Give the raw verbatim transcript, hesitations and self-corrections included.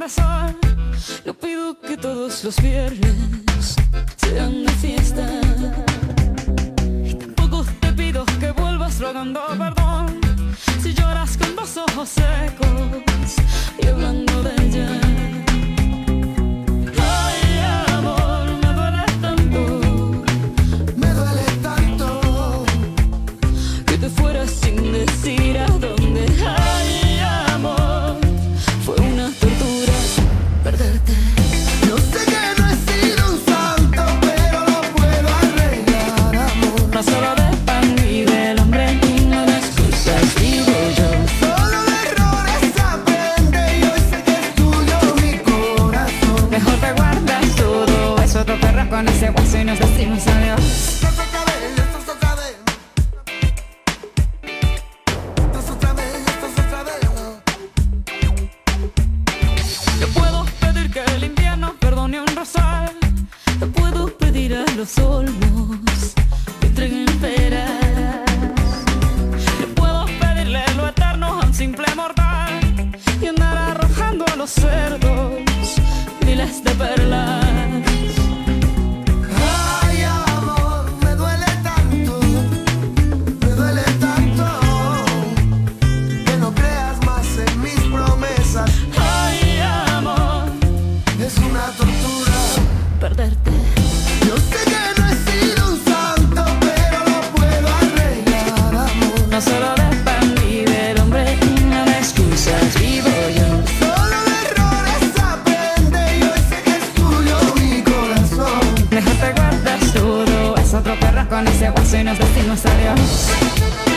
de sol. No pido que todos los viernes sean de fiesta, y tampoco te pido que vuelvas rogando perdón si lloras con los ojos secos y hablando de ella. Ay, amor, me duele tanto, Me duele tanto que te fueras sin decir a dónde. Ay, amor, fue una tortura perderte. Yo sé que no he sido un santo, pero lo puedo arreglar, amor. No solo de pan vive el hombre y no de excusas vivo yo. Solo de errores aprende y hoy sé que es tuyo mi corazón. Mejor te guardas todo eso, te perras con ese hueso y nos decimos adiós. Esto es otra vez, esto es otra vez. Esto es otra vez, esto es otra vez. Yo puedo pedir que el invierno perdone un rosal. Yo puedo pedir a los olmos que entreguen peras. Yo puedo pedirle lo eterno a un simple mortal y andar arrojando a los cerdos miles de perlas. Ay, amor, me duele tanto, me duele tanto que no creas más en mis promesas. Ay, amor, Es una tortura. perderte. Yo sé que no he sido un santo, pero lo puedo arreglar, amor. No solo de pan vive el hombre y no de excusas vivo yo. Solo de errores aprende y hoy sé que es tuyo mi corazón. Mejor te guardas todo, es otro perro con ese hueso y nos decimos adiós.